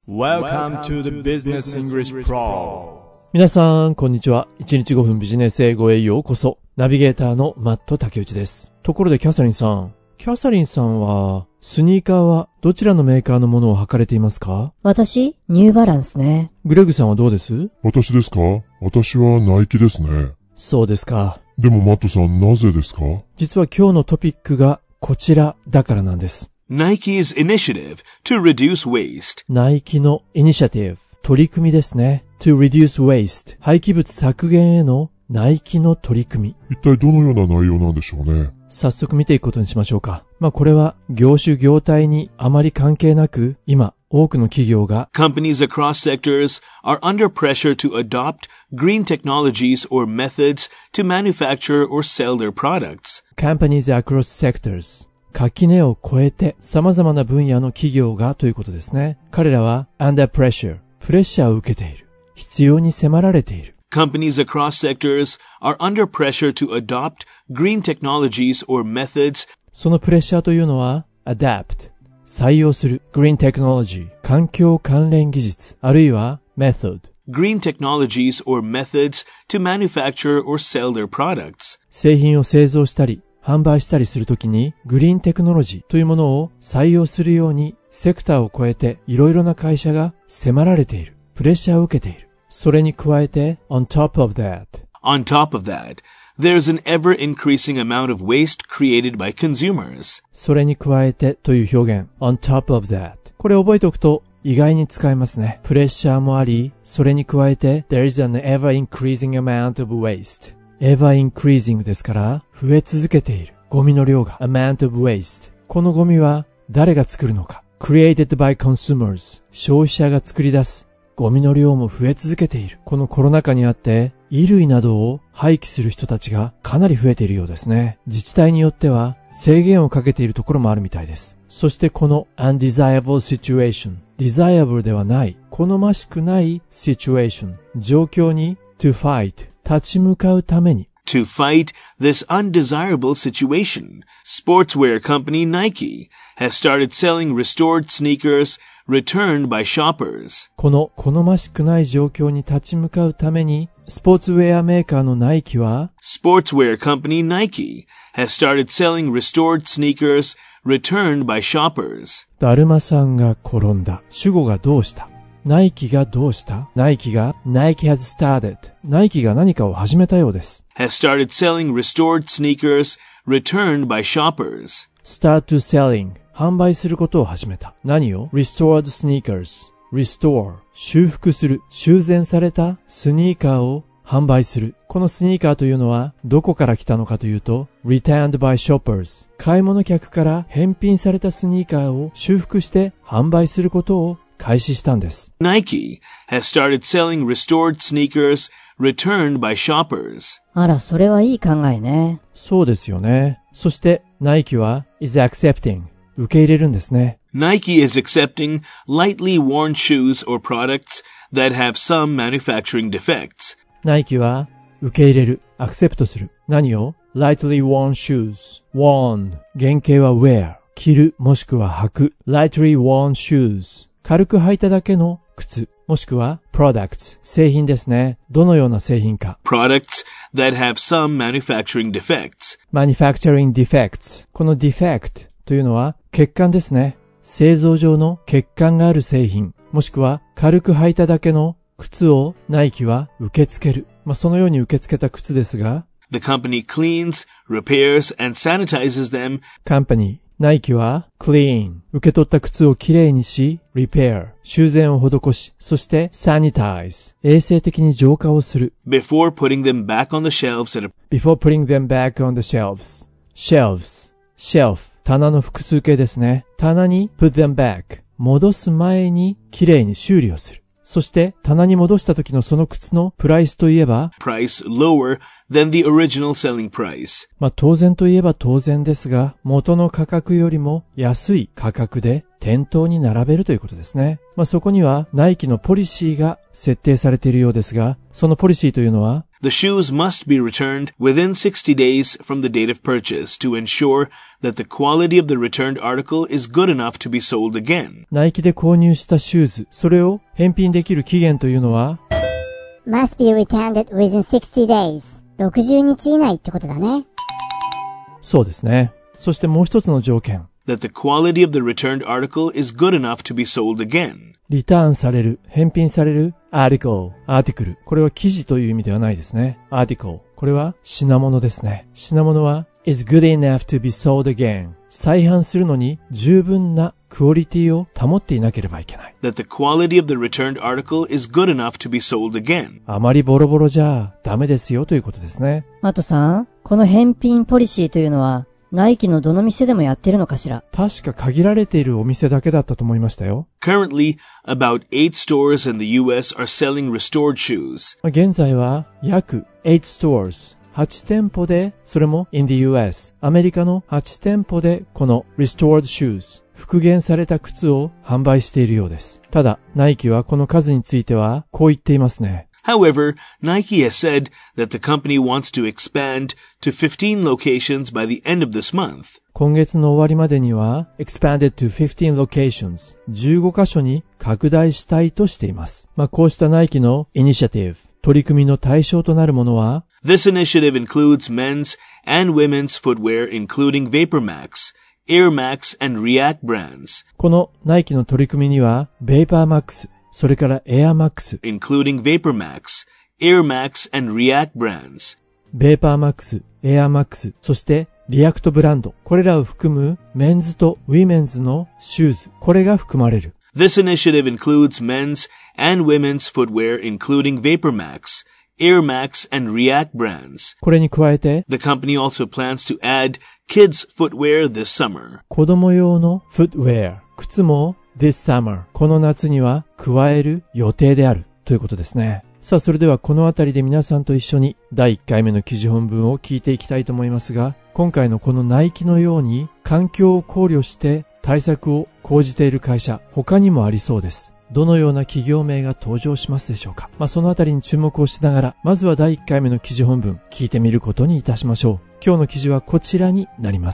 Welcome to the Business English Pro。 皆さん、こんにちは。1日5分ビジネス英語へようこそ。ナビゲーターのマット竹内です。ところでキャサリンさんは、スニーカーはどちらのメーカーのものを履かれていますか？ 私、ニューバランスね。 グレグさんはどうです？ 私ですか？私はナイキですね。 そうですか。 でもマットさん、なぜですか？ 実は今日のトピックがこちらだからなんです。 Nike's initiative to reduce waste。 ナイキのイニシアティブ、取り組みですね。to reduce waste、廃棄物削減へのナイキの取り組み。 一体どのような内容なんでしょうね。 早速見ていくことにしましょうか。これは業種業態にあまり関係なく、今多くの企業が Companies across sectors are under pressure to adopt green technologies or methods to manufacture or sell their products. companies across sectors、垣根を越えて様々な分野の企業がということですね。彼らは under pressure、プレッシャーを受けている。必要に迫られている。 Companies across sectors are under pressure to adopt green technologies or methods。 そのプレッシャーというのは adapt、採用する green technology、環境関連技術、あるいは method、 green technologies or methods to manufacture or sell their products。 製品を製造したり販売したりするときにグリーンテクノロジーというものを採用するようにセクターを超えていろいろな会社が迫られている。プレッシャーを受けている。それに加えて on top of that、 On top of that, there's an ever-increasing amount of waste created by consumers。 それに加えてという表現 on top of that、 これ覚えておくと意外に使えますね。プレッシャーもあり、それに加えて there is an ever-increasing amount of waste、 ever-increasing ですから増え続けているゴミの量が amount of waste。 このゴミは誰が作るのか。 created by consumers、 消費者が作り出すゴミの量も増え続けている。このコロナ禍にあって衣類などを廃棄する人たちがかなり増えているようですね。自治体によっては制限をかけているところもあるみたいです。そしてこの undesirable situation、 desirable ではない、好ましくない situation、 状況に to fight、 立ち向かうために。 To fight this undesirable situation, sportswear company Nike has started selling restored sneakers returned by shoppers。 この好ましくない状況に立ち向かうためにスポーツウェアメーカーのナイキは Sportswear company Nike has started selling restored sneakers returned by shoppers。 だるまさんが転んだ。主語がどうした。ナイキがどうした。Nike has started、 ナイキが何かを始めたようです。 has started selling restored sneakers returned by shoppers。 start to selling、 販売することを始めた。何を？ restored sneakers、 restore、 修復する、修繕されたスニーカーを販売する。このスニーカーというのはどこから来たのかというと returned by shoppers、 買い物客から返品されたスニーカーを修復して販売することを開始したんです。 Nike has started selling restored sneakers returned by shoppers。 あら、それはいい考えね。 そうですよね。そしてナイキは is accepting、 受け入れるんですね。 Nike is accepting lightly worn shoes or products that have some manufacturing defects。 ナイキは受け入れる、アクセプトする。何を？ lightly worn shoes、 worn、 原型は wear、 着るもしくは履く。 lightly worn shoes、 軽く履いただけの靴、もしくは products、 製品ですね。どのような製品か。 Products that have some manufacturing defects。 manufacturing defects、 この defect というのは欠陥ですね。製造上の欠陥がある製品、もしくは軽く履いただけの靴をナイキは受け付ける。そのように受け付けた靴ですが、 The company cleans, repairs, and sanitizes them。 company、ナイキは clean、 受け取った靴をきれいにし、repair、 修繕を施し、そして sanitize、 衛生的に浄化をする。 before putting them back on the shelves before putting them back on the shelves、 shelves、 shelf、 棚の複数形ですね。棚に put them back、 戻す前にきれいに修理をする。そして棚に戻した時のその靴のプライスといえば price lower than the original selling price。 当然といえば当然ですが、元の価格よりも安い価格で店頭に並べるということですね。そこにはナイキのポリシーが設定されているようですが、そのポリシーというのは The shoes must be returned within 60 days from the date of purchase to ensure that the quality of the returned article is good enough to be sold again. ナイキで購入したシューズ、それを返品できる期限というのは must be returned within 60 days. 60日以内ってことだね。 そうですね。そしてもう一つの条件。 That the quality of the returned article is good enough to be sold again. リターンされる、返品される、article。これは記事という意味ではないですね。article。これは品物ですね。品物は is good enough to be sold again。再販するのに十分なクオリティを保っていなければいけない。 That the quality of the returned article is good enough to be sold again. あまりボロボロじゃダメですよということですね。 マトさん、この返品ポリシーというのは、ナイキのどの店でもやってるのかしら？ 確か限られているお店だけだったと思いましたよ。 Currently, about 8 stores in the US are selling restored shoes. 現在は約8 stores。8店舗で、それも in the US、アメリカの8店舗でこの restored shoes、復元された靴を販売しているようです。ただ、ナイキはこの数についてはこう言っていますね。 However, Nike has said that the company wants to expand to 15 locations by the end of this month. 今月の終わりまでには expanded to 15 locations 15カ所に拡大したいとしています。こうしたナイキのイニシアティブ、取り組みの対象となるものは This initiative includes men's and women's footwear including VaporMax, Air Max and React brands. このナイキの取り組みには VaporMax、それから Air Max, including VaporMax, Air Max and React brands. VaporMax、Air Max、そしてリアクトブランド、これらを含むメンズとウィメンズのシューズ、これが含まれる。 This initiative includes men's and women's footwear including VaporMax, Air Max and React brands. これに加えて The company also plans to add kids footwear this summer. 子供用のフットウェア、靴も this summer、この夏には加える予定であるということですね。さあ、それではこのあたりで皆さんと一緒に第1回目の記事本文を聞いていきたいと思いますが、今回のこのナイキのように環境を考慮して対策を講じている会社、他にもありそうです。どのような企業名が登場しますでしょうか。そのあたりに注目をしながら、まずは第1回目の記事本文、聞いてみることにいたしましょう。今日の記事はこちらになります。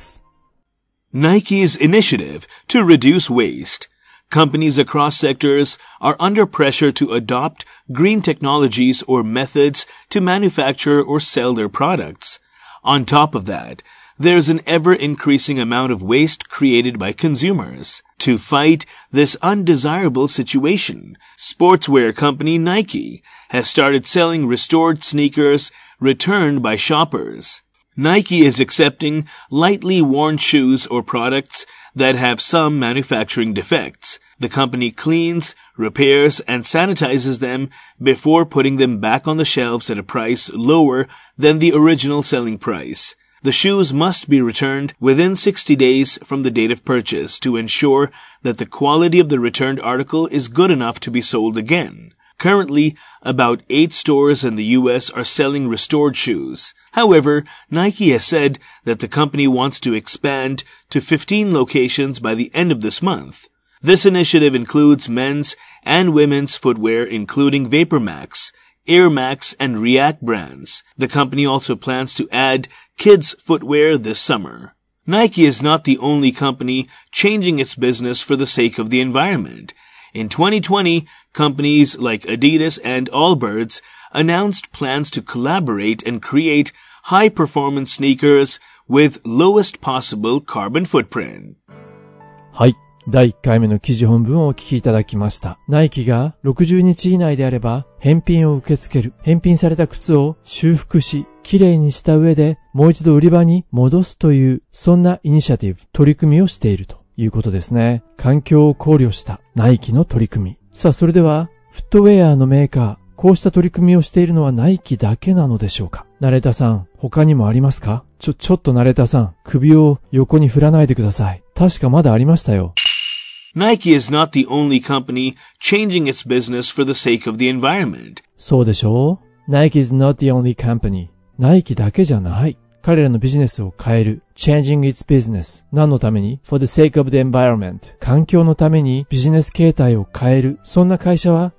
Nike's initiative to reduce waste. Companies across sectors are under pressure to adopt green technologies or methods to manufacture or sell their products. On top of that, there's an ever-increasing amount of waste created by consumers. To fight this undesirable situation, sportswear company Nike has started selling restored sneakers returned by shoppers. Nike is accepting lightly worn shoes or products that have some manufacturing defects. The company cleans, repairs, and sanitizes them before putting them back on the shelves at a price lower than the original selling price. The shoes must be returned within 60 days from the date of purchase to ensure that the quality of the returned article is good enough to be sold again. Currently, about 8 stores in the US are selling restored shoes. However, Nike has said that the company wants to expand to 15 locations by the end of this month. This initiative includes men's and women's footwear including VaporMax, Air Max and React brands. The company also plans to add kids footwear this summer. Nike is not the only company changing its business for the sake of the environment. In 2020, companies like Adidas and Allbirds announced plans to collaborate and create high-performance sneakers with lowest possible carbon footprint. はい。第1回目の記事本文をお聞きいただきました。ナイキが60日以内であれば返品を受け付ける。返品された靴を修復し、きれいにした上でもう一度売り場に戻すという、そんなイニシアティブ、取り組みをしているということですね。環境を考慮したナイキの取り組み。さあ、それではフットウェアのメーカー、こうした取り組みをしているのはナイキだけなのでしょうか。ナレーターさん、他にもありますか？ちょっとナレーターさん、首を横に振らないでください。確かまだありましたよ。 Nike is not the only company changing its business for the sake of the environment. そうでしょう？ Nike is not the only company. ナイキだけじゃない。彼らのビジネスを変える。changing its business. 何のために？ for the sake of the environment. 環境のためにビジネス形態を変える。そんな会社は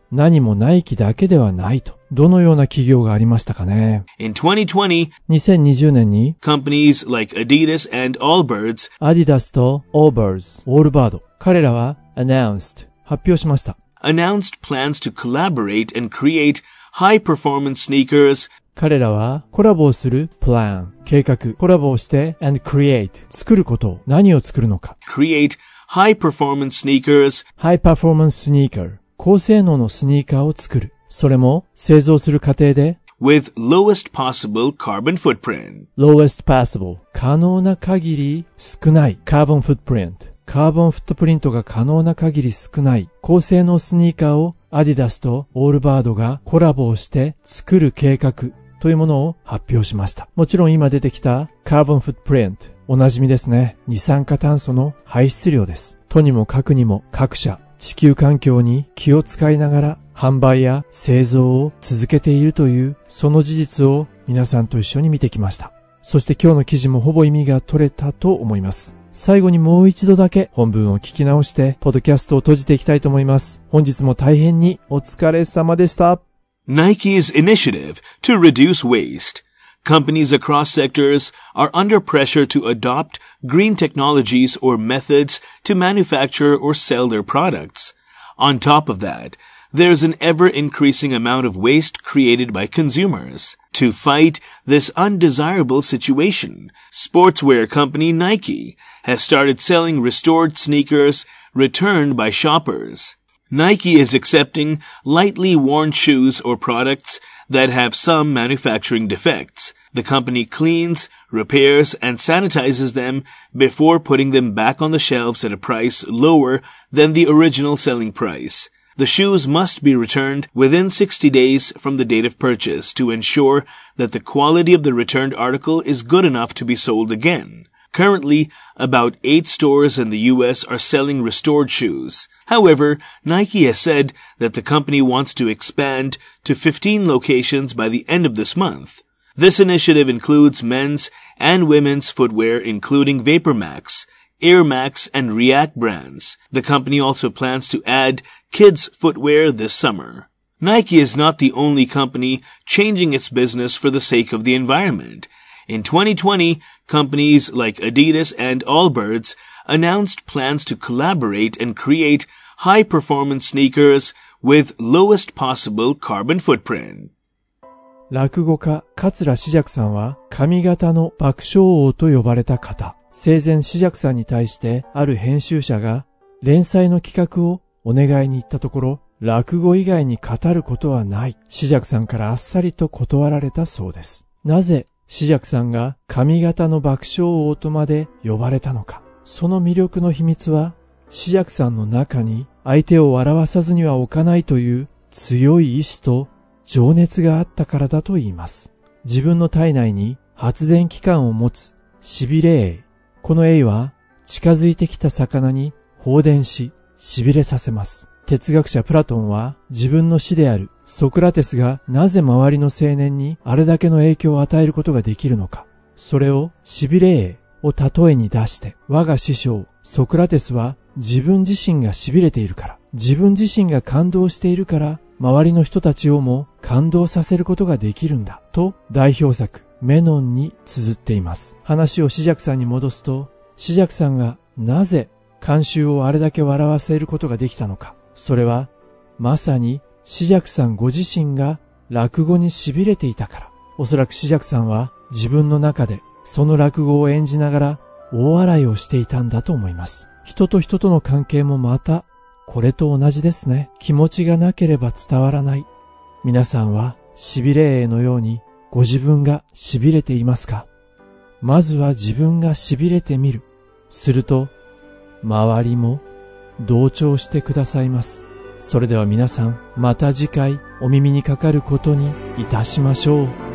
何もナイキだけではないと。どのような企業がありましたかね。 In 2020, 2020年に companies like Adidas and Allbirds アディダスとオーバード。彼らは announced 発表しました。 announced plans to collaborate and create high-performance sneakers. 彼らはコラボをする plan 計画、コラボをして and create 作ることを、何を作るのか。 create high-performance sneakers high performance sneaker 高性能のスニーカーを作る。それも製造する過程で with lowest possible carbon footprint. lowest possible 可能な限り少ないカーボンフットプリント。カーボンフットプリントが可能な限り少ない高性能スニーカーをアディダスとオールバードがコラボをして作る計画というものを発表しました。もちろん今出てきたカーボンフットプリント、おなじみですね。二酸化炭素の排出量です。とにもかくにも各社地球環境に気を使いながら販売や製造を続けているというその事実を皆さんと一緒に見てきました。そして今日の記事もほぼ意味が取れたと思います。最後にもう一度だけ本文を聞き直してポッドキャストを閉じていきたいと思います。本日も大変にお疲れ様でした。 Nike's initiative to reduce waste. Companies across sectors are under pressure to adopt green technologies or methods to manufacture or sell their products. On top of that, there's an ever-increasing amount of waste created by consumers. To fight this undesirable situation, sportswear company Nike has started selling restored sneakers returned by shoppers. Nike is accepting lightly worn shoes or products that have some manufacturing defects. The company cleans, repairs, and sanitizes them before putting them back on the shelves at a price lower than the original selling price. The shoes must be returned within 60 days from the date of purchase to ensure that the quality of the returned article is good enough to be sold again. Currently, about 8 stores in the U.S. are selling restored shoes. However, Nike has said that the company wants to expand to 15 locations by the end of this month. This initiative includes men's and women's footwear, including VaporMax, Air Max, and React brands. The company also plans to add kids' footwear this summer. Nike is not the only company changing its business for the sake of the environment. In 2020, companies like Adidas and Allbirds announced plans to collaborate and create high-performance sneakers with lowest possible carbon footprint. 落語家桂枝雀さんは上方の爆笑王と呼ばれた方。生前枝雀さんに対してある編集者が連載の企画をお願いに行ったところ、落語以外に語ることはない。枝雀さんからあっさりと断られたそうです。なぜ枝雀さんが上方の爆笑王とまで呼ばれたのか。その魅力の秘密は枝雀さんの中に相手を笑わさずには置かないという強い意志と情熱があったからだと言います。自分の体内に発電機関を持つ痺れエイ。このエイは近づいてきた魚に放電し痺れさせます。哲学者プラトンは自分の師であるソクラテスがなぜ周りの青年にあれだけの影響を与えることができるのか。それを痺れエイを例えに出して、我が師匠ソクラテスは自分自身が痺れているから、自分自身が感動しているから周りの人たちをも感動させることができるんだと代表作メノンに綴っています。話を枝雀さんに戻すと、枝雀さんがなぜ観衆をあれだけ笑わせることができたのか。それはまさに枝雀さんご自身が落語に痺れていたから。おそらく枝雀さんは自分の中でその落語を演じながら大笑いをしていたんだと思います。人と人との関係もまたこれと同じですね。気持ちがなければ伝わらない。皆さんは痺れエイのようにご自分が痺れていますか？まずは自分が痺れてみる。すると周りも同調してくださいます。それでは皆さん、また次回お耳にかかることにいたしましょう。